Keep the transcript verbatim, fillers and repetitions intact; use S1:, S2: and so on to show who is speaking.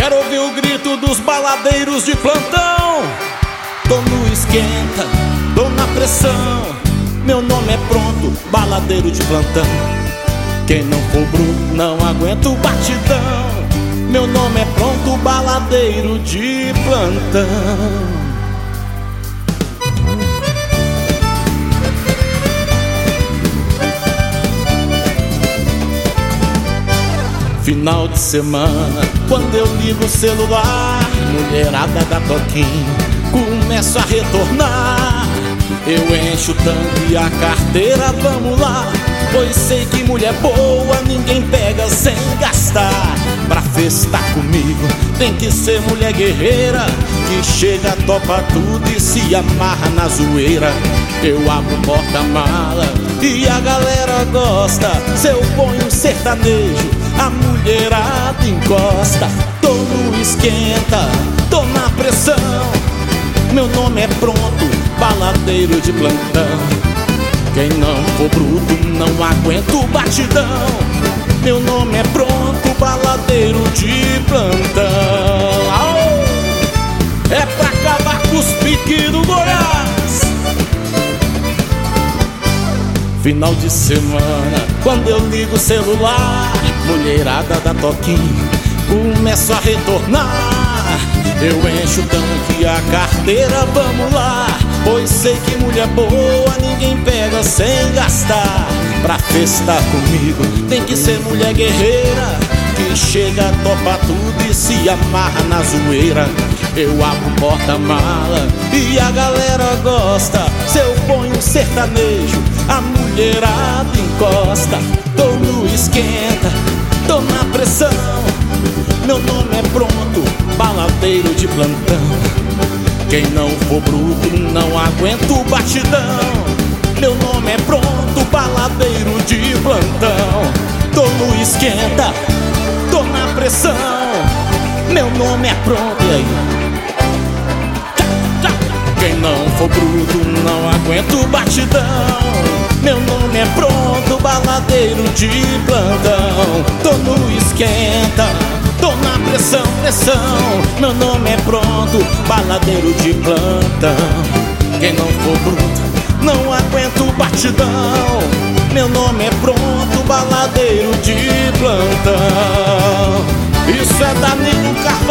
S1: Quero ouvir o grito dos baladeiros de plantão. Tô no esquenta, tô na pressão. Meu nome é pronto, baladeiro de plantão. Quem não for bruto não aguenta o batidão. Meu nome é pronto, baladeiro de plantão. Final de semana, quando eu ligo o celular, mulherada da toquinho, começo a retornar. Eu encho o tanque e a carteira, vamos lá, pois sei que mulher boa ninguém pega sem gastar. Pra festar comigo tem que ser mulher guerreira, que chega, topa tudo e se amarra na zoeira. Eu abro o porta-mala e a galera gosta. Se eu ponho um sertanejo, a mulherada encosta. Tô no esquenta, tô na pressão. Meu nome é pronto, baladeiro de plantão. Quem não for bruto não aguenta o batidão. Meu nome é pronto, baladeiro de plantão. Aô! É pra acabar com os piques do Goiás. Final de semana, quando eu ligo o celular, mulherada da toquinha, começo a retornar. Eu encho o tanque e a carteira, vamos lá, pois sei que mulher boa ninguém pega sem gastar. Pra festar comigo tem que ser mulher guerreira, que chega, topa tudo e se amarra na zoeira. Eu abro o porta-mala e a galera gosta. Se eu ponho um sertanejo, a mulherada encosta. Tô no esquenta, tô na pressão. Meu nome é pronto, baladeiro de plantão. Quem não for bruto não aguenta o batidão. Meu nome é pronto, baladeiro de plantão. Tô no esquenta, tô na pressão. Meu nome é pronto, e aí? Quem não for bruto não aguenta o batidão. Meu nome é pronto, baladeiro de plantão. Tô no esquenta, tô na pressão, pressão. Meu nome é pronto, baladeiro de plantão. Quem não for bruto não aguenta o batidão. Meu nome é pronto, baladeiro de plantão. Isso é Danilo Carvalho.